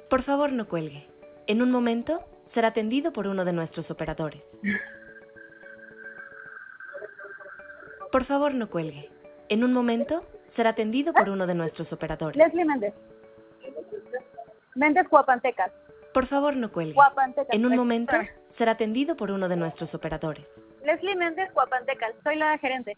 Por favor, no cuelgue. En un momento será atendido por uno de nuestros operadores. Por favor, no cuelgue. En un momento será atendido por uno de nuestros operadores. Leslie Méndez. Méndez Guapantecas. Por favor, no cuelgue. Guapantecas. En un momento Espérame. será atendido por uno de nuestros operadores. Leslie Méndez Guapantecas. Soy la gerente.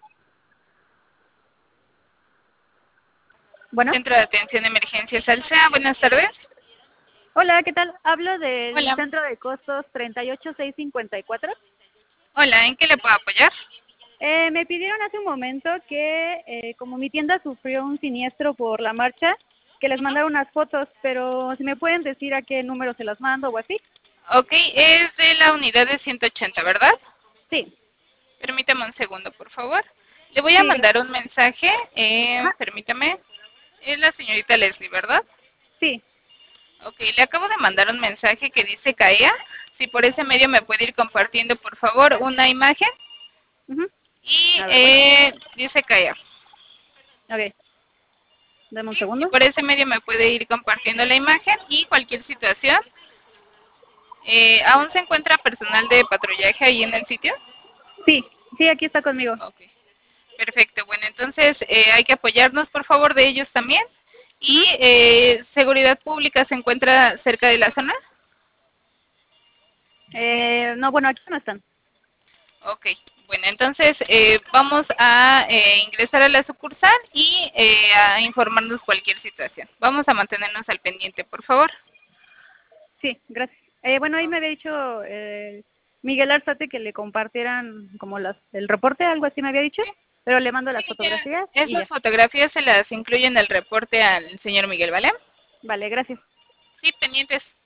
Bueno. Centro de Atención de Emergencias Alsea, buenas tardes. Hola, ¿qué tal? Hablo del Hola. Centro de Costos 38654. Hola, ¿en qué le puedo apoyar? Me pidieron hace un momento que, como mi tienda sufrió un siniestro por la marcha, que les mandara unas fotos, pero si me pueden decir a qué número se las mando o así. Ok, es de la unidad de 180, ¿verdad? Sí. Permítame un segundo, por favor. Le voy a mandar un mensaje, permítame. Es la señorita Leslie, ¿verdad? Sí. Ok, le acabo de mandar un mensaje que dice CAEA. Si por ese medio me puede ir compartiendo, por favor, una imagen. Y dice CAEA. Ok. Dame un segundo. Si por ese medio me puede ir compartiendo la imagen y cualquier situación. ¿Aún se encuentra personal de patrullaje ahí en el sitio? Sí, sí, aquí está conmigo. Ok. Perfecto, bueno, entonces hay que apoyarnos, por favor, de ellos también. ¿Y seguridad pública se encuentra cerca de la zona? No, bueno, aquí no están. Ok, bueno, entonces vamos a ingresar a la sucursal y a informarnos cualquier situación. Vamos a mantenernos al pendiente, por favor. Sí, gracias. Bueno, ahí me había dicho Miguel Arzate que le compartieran como el reporte, algo así me había dicho, pero le mando las fotografías y Esas ya. fotografías se las incluyen en el reporte al señor Miguel, ¿vale? Vale, gracias. Sí, pendientes.